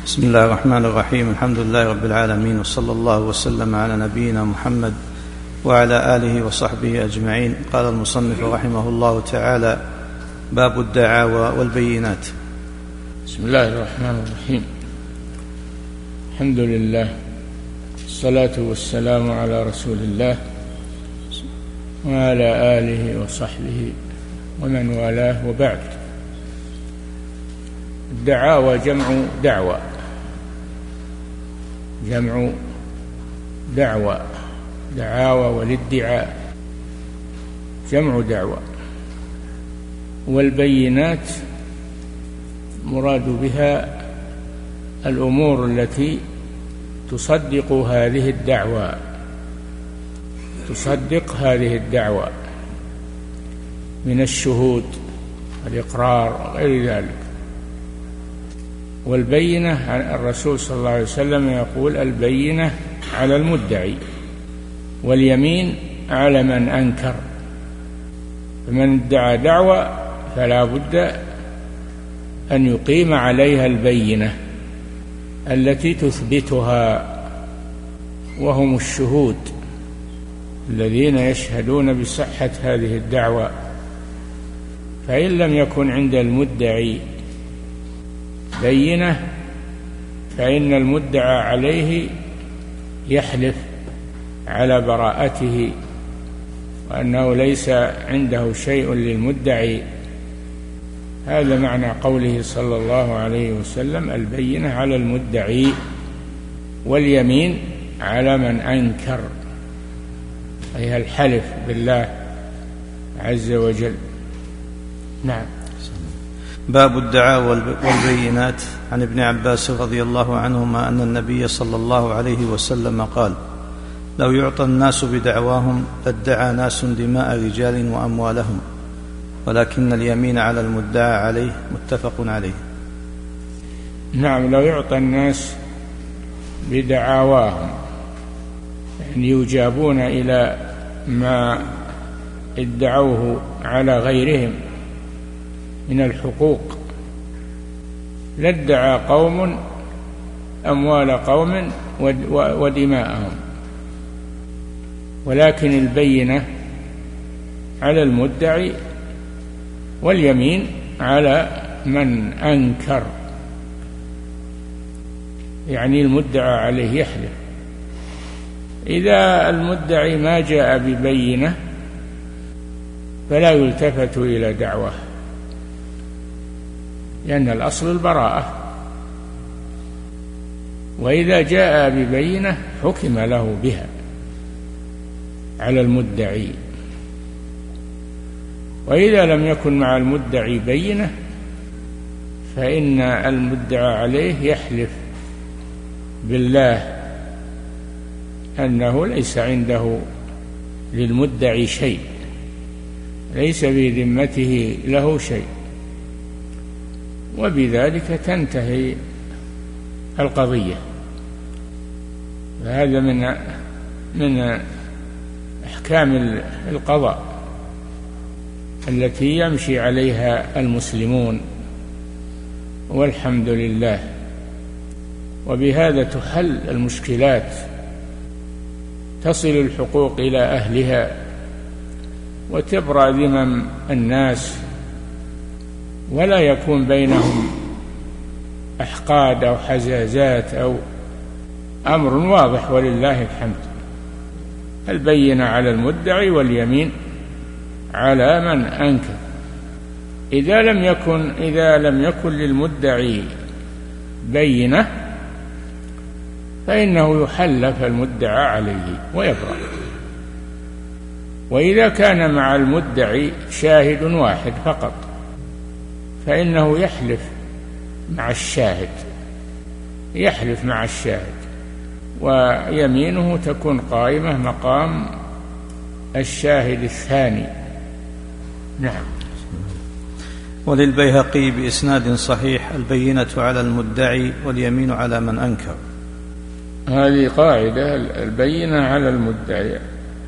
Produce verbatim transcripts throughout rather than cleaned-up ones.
بسم الله الرحمن الرحيم. الحمد لله رب العالمين، وصلى الله وسلم على نبينا محمد وعلى آله وصحبه أجمعين. قال المصنف رحمه الله تعالى: باب الدعاوى والبينات. بسم الله الرحمن الرحيم. الحمد لله، الصلاة والسلام على رسول الله وعلى آله وصحبه ومن والاه، وبعد. الدعاوى جمع دعوى، جمع دعوى، دعاوى والادعاء جمع دعوى. والبينات مراد بها الأمور التي تصدق هذه الدعوى، تصدق هذه الدعوى من الشهود والإقرار وغير ذلك. والبينة، الرسول صلى الله عليه وسلم يقول: البينة على المدعي واليمين على من أنكر. فمن ادعى دعوى فلا بد أن يقيم عليها البينة التي تثبتها، وهم الشهود الذين يشهدون بصحة هذه الدعوى. فإن لم يكن عند المدعي بينة فإن المدعى عليه يحلف على براءته وأنه ليس عنده شيء للمدعي. هذا معنى قوله صلى الله عليه وسلم: البينة على المدعي واليمين على من أنكر، أي الحلف بالله عز وجل. نعم. باب الدعاوى والبينات. عن ابن عباس رضي الله عنهما أن النبي صلى الله عليه وسلم قال: لو يعطى الناس بدعواهم لادعى ناس دماء رجال وأموالهم، ولكن اليمين على المدعى عليه. متفق عليه. نعم، لو يعطى الناس بدعواهم، يعني يجابون إلى ما ادعوه على غيرهم من الحقوق، لادعى قوم أموال قوم ودماءهم، ولكن البينة على المدعي واليمين على من أنكر، يعني المدعى عليه يحلف. إذا المدعي ما جاء ببينة فلا يلتفت إلى دعواه، لأن الأصل البراءة. وإذا جاء ببينة حكم له بها على المدعي. وإذا لم يكن مع المدعي بينة فإن المدعى عليه يحلف بالله أنه ليس عنده للمدعي شيء، ليس في ذمته له شيء، وبذلك تنتهي القضية. فهذا من من أحكام القضاء التي يمشي عليها المسلمون، والحمد لله. وبهذا تحل المشكلات، تصل الحقوق إلى أهلها، وتبرأ ذمم الناس، ولا يكون بينهم أحقاد أو حزازات أو أمر واضح، ولله الحمد. البينة على المدعي واليمين على من أنكر. إذا لم يكن إذا لم يكن للمدعي بينة فإنه يحلف المدعى عليه ويبرأ. وإذا كان مع المدعي شاهد واحد فقط فإنه يحلف مع الشاهد، يحلف مع الشاهد، ويمينه تكون قائمة مقام الشاهد الثاني. نعم. وللبيهقي بإسناد صحيح: البينة على المدعي واليمين على من أنكر. هذه قاعدة: البينة على المدعي،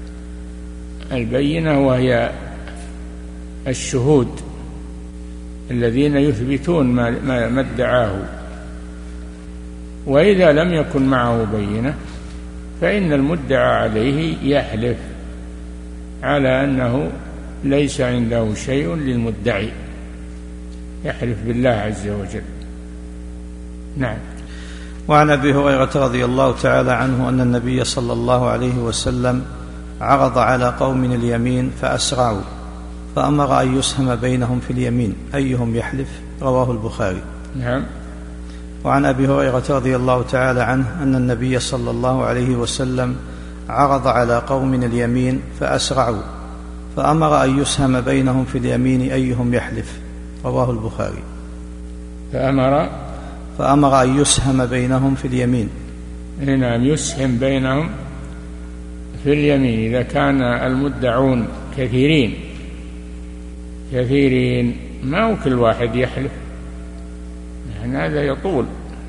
البينة وهي الشهود الذين يثبتون ما ادعاه وإذا لم يكن معه بينة فإن المدعى عليه يحلف على أنه ليس عنده شيء للمدعي، يحلف بالله عز وجل. نعم. وعن أبي هريرة رضي الله تعالى عنه أن النبي صلى الله عليه وسلم عرض على قوم اليمين فأسرعوا، فأمر أن يسهم بينهم في اليمين أيهم يحلف، رواه البخاري. نعم. وعن أبي هريرة رضي الله تعالى عنه أن النبي صلى الله عليه وسلم عرض على قوم اليمين فأسرعوا، فأمر أن يسهم بينهم في اليمين أيهم يحلف، رواه البخاري. فأمر فأمر أن يسهم بينهم في اليمين. نعم، يسهم بينهم في اليمين إذا كان المدعون كثيرين كثيرين ما هو كل واحد يحلف، يعني هذا يطول،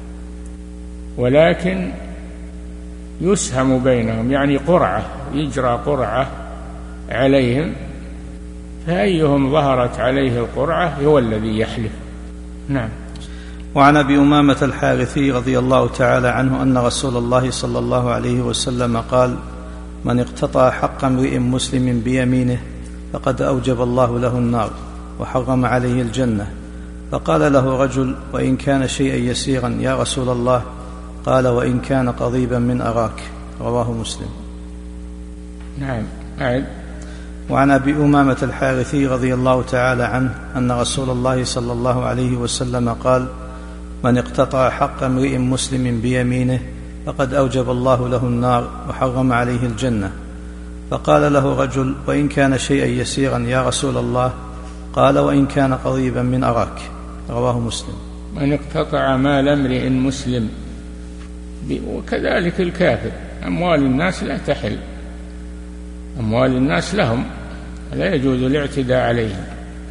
ولكن يسهم بينهم يعني قرعة، يجرى قرعة عليهم، فأيهم ظهرت عليه القرعة هو الذي يحلف. نعم. وعن أبي أمامة الحارثي رضي الله تعالى عنه أن رسول الله صلى الله عليه وسلم قال: من اقتطع حق امرئ مسلم بيمينه فقد أوجب الله له النار وحرم عليه الجنة. فقال له رجل: وإن كان شيئا يسيرا يا رسول الله؟ قال: وإن كان قضيبا من أراك، رواه مسلم. نعم. أعد. وعن أبي أمامة الحارثي رضي الله تعالى عنه أن رسول الله صلى الله عليه وسلم قال: من اقتطع حق امرئ مسلم بيمينه فقد أوجب الله له النار وحرم عليه الجنة. فقال له رجل: وإن كان شيئا يسيرا يا رسول الله؟ قال: وإن كان قضيبا من أراك، رواه مسلم. من اقتطع مال امرئ مسلم، وكذلك الكافر، أموال الناس لا تحل، أموال الناس لهم، لا يجوز الاعتداء عليهم.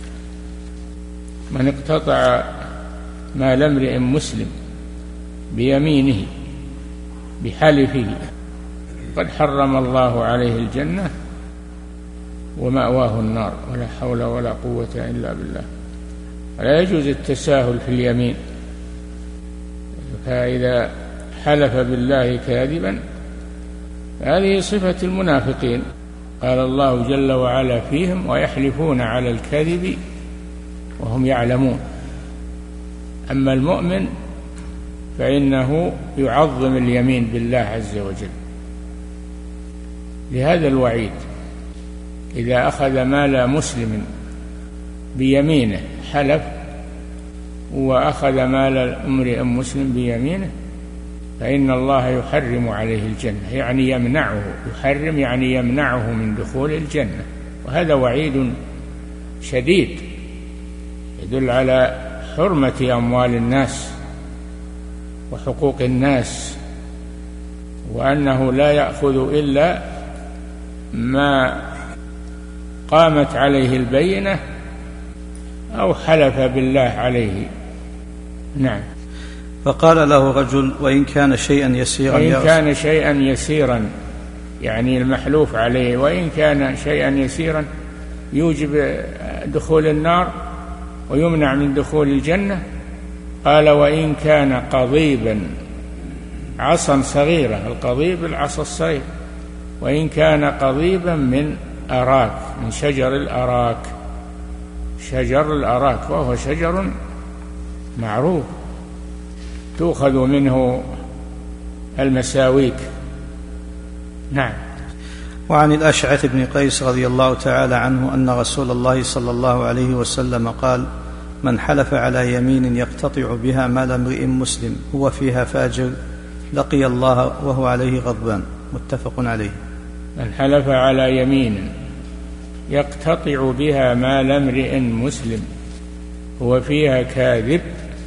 من اقتطع مال امرئ مسلم بيمينه بحلفه قد حرم الله عليه الجنة ومأواه النار، ولا حول ولا قوة إلا بالله. لا يجوز التساهل في اليمين، فإذا حلف بالله كاذبا هذه صفة المنافقين، قال الله جل وعلا فيهم: ويحلفون على الكذب وهم يعلمون. أما المؤمن فإنه يعظم اليمين بالله عز وجل، لهذا الوعيد: إذا أخذ مال مسلم بيمينه حلف، وأخذ مال امرئ مسلم بيمينه، فإن الله يحرم عليه الجنة، يعني يمنعه، يحرم يعني يمنعه من دخول الجنة. وهذا وعيد شديد يدل على حرمة أموال الناس وحقوق الناس، وأنه لا يأخذ إلا ما قامت عليه البينة أو حلف بالله عليه. نعم. فقال له رجل: وإن كان شيئا يسيرا وإن كان شيئا يسيرا يعني المحلوف عليه، وإن كان شيئا يسيرا يوجب دخول النار ويمنع من دخول الجنة. قال: وإن كان قضيبا، عصا صغيرة، القضيب العصا الصغير، وإن كان قضيبا من أراك، من شجر الأراك، شجر الأراك وهو شجر معروف تؤخذ منه المساويك. نعم. وعن الأشعث بن قيس رضي الله تعالى عنه أن رسول الله صلى الله عليه وسلم قال: من حلف على يمين يقتطع بها مال امرئ مسلم هو فيها فاجر لقي الله وهو عليه غضبان، متفق عليه. من حلف على يمين يقتطع بها مال امرئ مسلم هو فيها كاذب،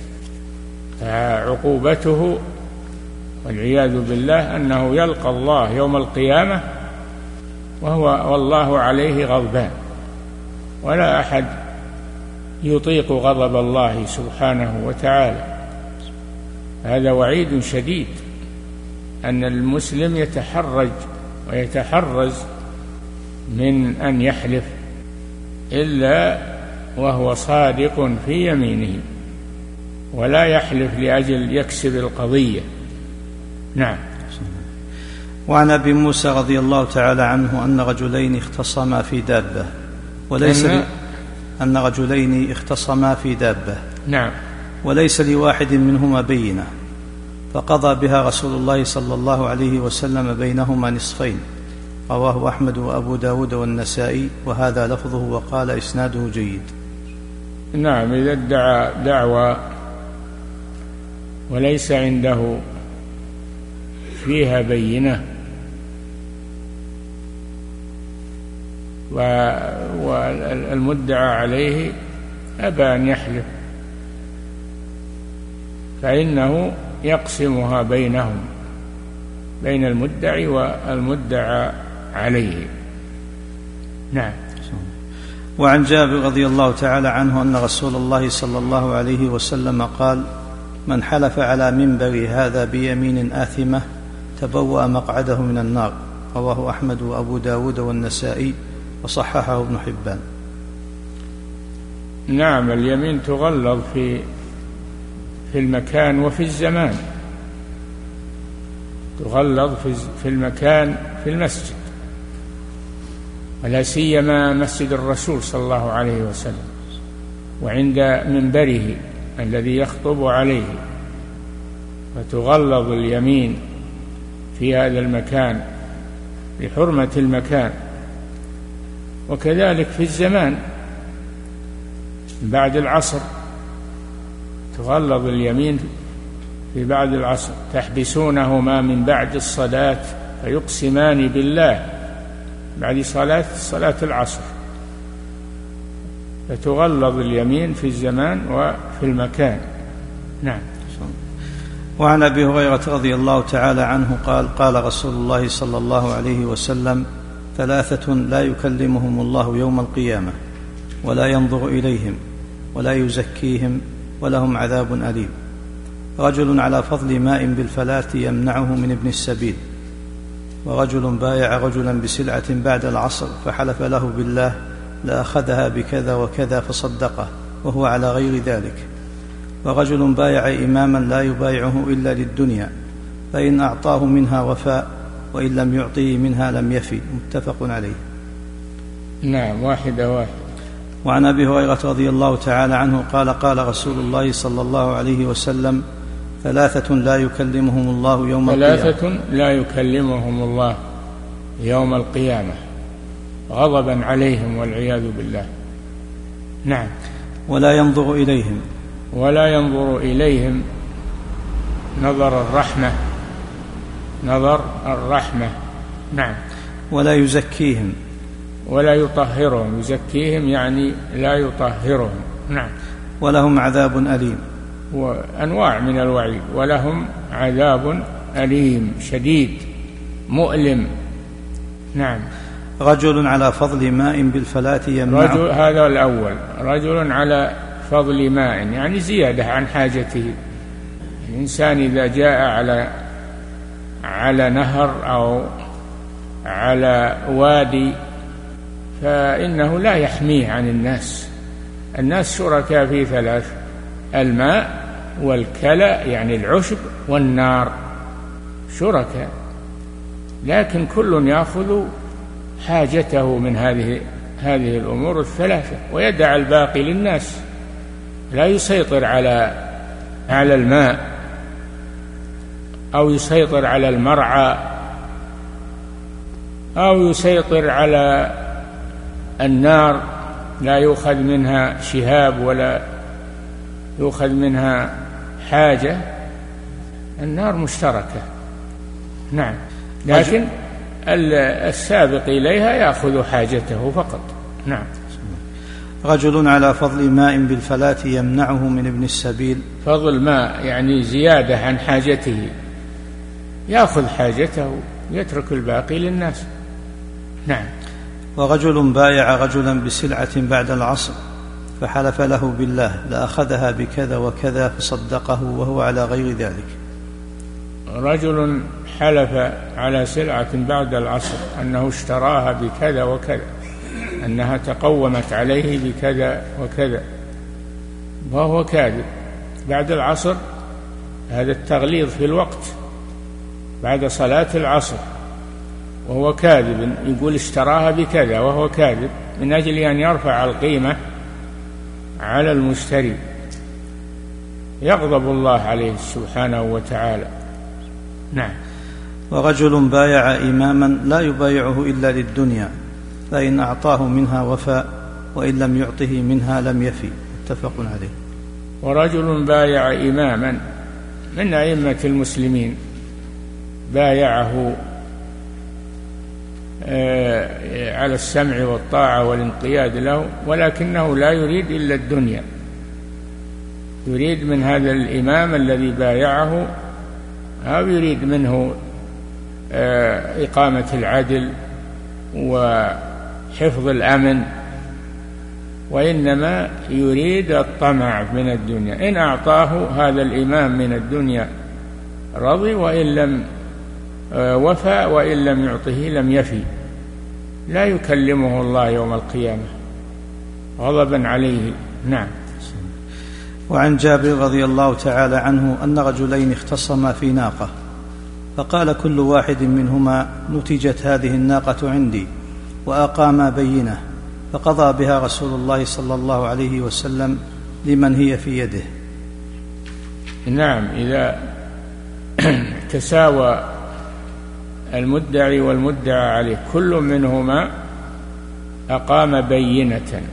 فعقوبته والعياذ بالله أنه يلقى الله يوم القيامة وهو والله عليه غضبان، ولا أحد يطيق غضب الله سبحانه وتعالى. هذا وعيد شديد، أن المسلم يتحرج ويتحرز من أن يحلف إلا وهو صادق في يمينه، ولا يحلف لأجل يكسب القضية نعم. وعن أبي موسى رضي الله تعالى عنه أن رجلين اختصما في دابة وليس أن, أن رجلين اختصما في دابة نعم وليس لواحد منهما بينة، فقضى بها رسول الله صلى الله عليه وسلم بينهما نصفين. رواه أحمد وأبو داود والنسائي، وهذا لفظه، وقال إسناده جيد. نعم، إذا ادعى دعوى وليس عنده فيها بينة والمدعى عليه أبى أن يحلف، فإنه يقسمها بينهم، بين المدعي والمدعى عليه. نعم. وعن جابر رضي الله تعالى عنه أن رسول الله صلى الله عليه وسلم قال: من حلف على منبر هذا بيمين آثمة تبوأ مقعده من النار. رواه أحمد وأبو داود والنسائي، وصححه ابن حبان. نعم، اليمين تغلظ في في المكان وفي الزمان، تغلظ في المكان في المسجد، ولا سيما مسجد الرسول صلى الله عليه وسلم، وعند منبره الذي يخطب عليه، فتغلظ اليمين في هذا المكان لحرمة المكان. وكذلك في الزمان بعد العصر تغلظ اليمين في بعد العصر: تحبسونهما من بعد الصلاة فيقسمان بالله، بعد صلاة صلاة العصر، فتغلظ اليمين في الزمان وفي المكان. نعم. وعن أبي هريرة رضي الله تعالى عنه قال: قال رسول الله صلى الله عليه وسلم: ثلاثة لا يكلمهم الله يوم القيامة ولا ينظر إليهم ولا يزكيهم ولهم عذاب أليم: رجل على فضل ماء بالفلاة يمنعه من ابن السبيل، ورجل بايع رجلا بسلعة بعد العصر فحلف له بالله لأخذها بكذا وكذا فصدقه وهو على غير ذلك، ورجل بايع إماما لا يبايعه إلا للدنيا فإن أعطاه منها وفاء وإن لم يعطيه منها لم يفي. متفق عليه. نعم، واحدة واحد. وعن أبي هريرة رضي الله تعالى عنه قال: قال رسول الله صلى الله عليه وسلم: ثلاثة لا يكلمهم الله يوم القيامة ثلاثة لا يكلمهم الله يوم القيامة غضبا عليهم والعياذ بالله. نعم. ولا ينظر إليهم ولا ينظر إليهم نظر الرحمة، نظر الرحمة. نعم. ولا يزكيهم ولا يطهرهم، يزكيهم يعني لا يطهرهم. نعم. ولهم عذاب أليم، وأنواع من الوعيد: ولهم عذاب أليم شديد مؤلم. نعم. رجل على فضل ماء بالفلاة يمنعه، رجل، هذا الأول، رجل على فضل ماء يعني زيادة عن حاجته. الإنسان إذا جاء على على نهر أو على وادي فإنه لا يحميه عن الناس. الناس شركاء في ثلاث: الماء والكلى يعني العشب والنار، شركاء، لكن كل يأخذ حاجته من هذه هذه الأمور الثلاثة ويدع الباقي للناس. لا يسيطر على على الماء أو يسيطر على المرعى أو يسيطر على النار، لا يؤخذ منها شهاب ولا يؤخذ منها حاجة. النار مشتركة. نعم. لكن السابق إليها يأخذ حاجته فقط. نعم. رجل على فضل ماء بالفلاة يمنعه من ابن السبيل، فضل ماء يعني زيادة عن حاجته، يأخذ حاجته يترك الباقي للناس. نعم. ورجل بايع رجلا بسلعة بعد العصر فحلف له بالله لأخذها بكذا وكذا فصدقه وهو على غير ذلك. رجل حلف على سلعة بعد العصر أنه اشتراها بكذا وكذا، أنها تقومت عليه بكذا وكذا، وهو كاذب. بعد العصر هذا التغليظ في الوقت، بعد صلاة العصر وهو كاذب، يقول اشتراها بكذا وهو كاذب، من أجل أن يرفع القيمة على المشتري، يغضب الله عليه سبحانه وتعالى. نعم. ورجل بايع إماما لا يبايعه إلا للدنيا، فإن أعطاه منها وفى، وإن لم يعطه منها لم يفي، متفق عليه. ورجل بايع إماما من أئمة المسلمين، بايعه على السمع والطاعة والانقياد له، ولكنه لا يريد إلا الدنيا، يريد من هذا الإمام الذي بايعه أو يريد منه إقامة العدل وحفظ الأمن، وإنما يريد الطمع من الدنيا. إن أعطاه هذا الإمام من الدنيا رضي، وإن لم وفى، وإن لم يعطه لم يفي، لا يكلمه الله يوم القيامة غضبا عليه. نعم. وعن جابر رضي الله تعالى عنه أن رجلين اختصما في ناقة، فقال كل واحد منهما نتجت هذه الناقة عندي، وأقاما بينة، فقضى بها رسول الله صلى الله عليه وسلم لمن هي في يده. نعم. إذا تساوى المدعي والمدعى عليه كل منهما أقام بينة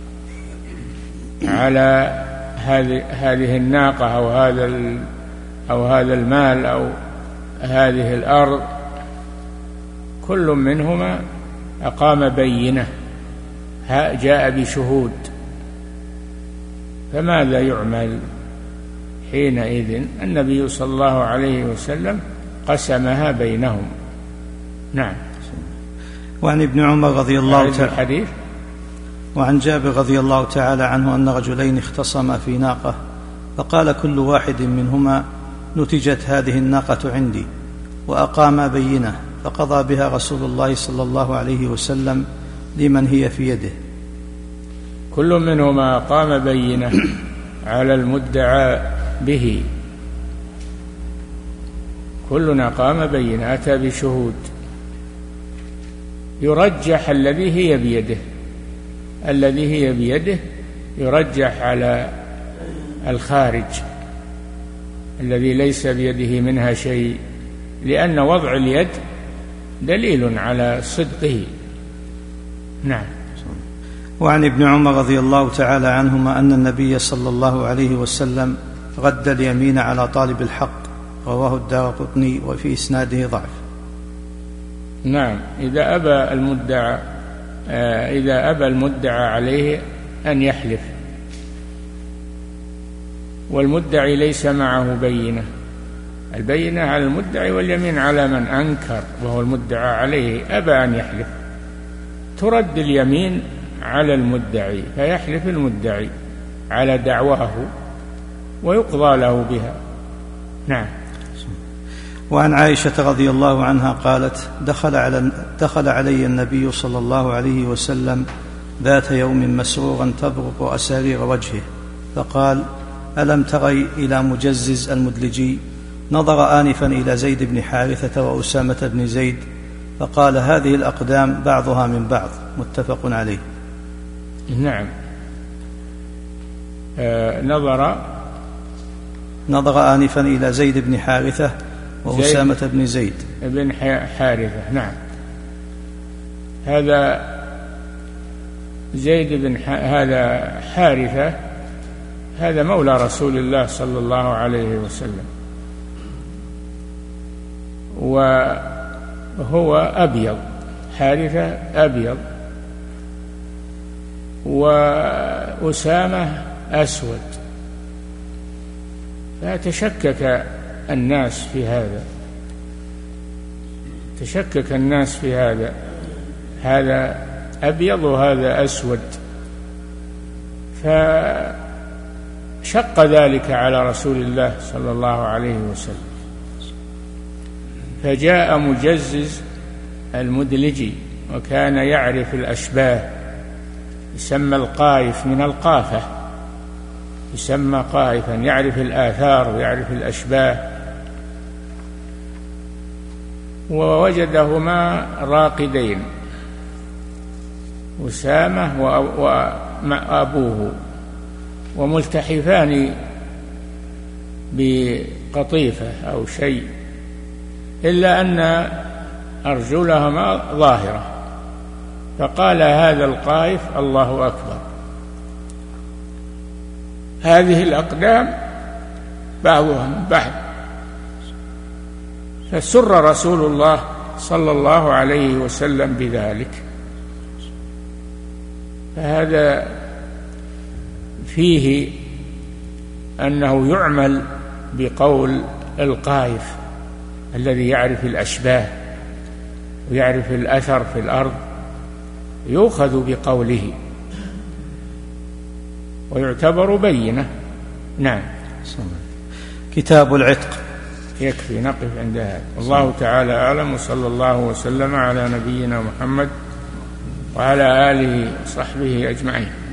على هذه الناقة أو هذا أو هذا المال أو هذه الأرض، كل منهما أقام بينة، جاء بشهود، فماذا يعمل حينئذ؟ النبي صلى الله عليه وسلم قسمها بينهم. نعم. وعن ابن عمر رضي الله تعالى الحديث. وعن جابر رضي الله تعالى عنه أن رجلين اختصما في ناقة، فقال كل واحد منهما نتجت هذه الناقة عندي، وأقاما بينة، فقضى بها رسول الله صلى الله عليه وسلم لمن هي في يده. كل منهما أقام بينة على المدعى به، كلنا قام بينة، أتى بشهود، يرجح الذي هي بيده، الذي هي بيده يرجح على الخارج الذي ليس بيده منها شيء، لأن وضع اليد دليل على صدقه. نعم. وعن ابن عمر رضي الله تعالى عنهما أن النبي صلى الله عليه وسلم رد اليمين على طالب الحق، رواه الدارقطني، وفي إسناده ضعف. نعم. إذا أبى المدعى إذا أبى المدعى عليه أن يحلف، والمدعي ليس معه بينة، البينة على المدعي واليمين على من أنكر وهو المدعى عليه أبى أن يحلف، ترد اليمين على المدعي، فيحلف المدعي على دعواه ويقضى له بها. نعم. وعن عائشة رضي الله عنها قالت دخل, على دخل علي النبي صلى الله عليه وسلم ذات يوم مسرورا تبرق أسارير وجهه، فقال ألم تري إلى مجزز المدلجي؟ نظر آنفا إلى زيد بن حارثة وأسامة بن زيد، فقال هذه الأقدام بعضها من بعض، متفق عليه. نعم. آه نظر نظر آنفا إلى زيد بن حارثة وأسامة زيد بن زيد بن حارثة. نعم. هذا زيد بن هذا حارثة، هذا مولى رسول الله صلى الله عليه وسلم، وهو أبيض، حارثة أبيض، وأسامة أسود، فتشكك الناس في هذا تشكك الناس في هذا هذا أبيض وهذا أسود، فشق ذلك على رسول الله صلى الله عليه وسلم، فجاء مجزز المدلجي، وكان يعرف الأشباه، يسمى القائف من القافة، يسمى قائفا، يعرف الآثار ويعرف الأشباه، ووجدهما راقدين، أسامة وأبوه، وملتحفان بقطيفة أو شيء، إلا أن أرجلهما ظاهرة، فقال هذا القائف الله أكبر. هذه الأقدام بعضها من بعض، فسر رسول الله صلى الله عليه وسلم بذلك. فهذا فيه أنه يعمل بقول القائف الذي يعرف الأشباه ويعرف الأثر في الأرض، يؤخذ بقوله ويعتبر بينة. نعم. كتاب العتق. يكفي نقف عند هذا، والله تعالى أعلم، وصلى الله وسلم على نبينا محمد وعلى آله وصحبه أجمعين.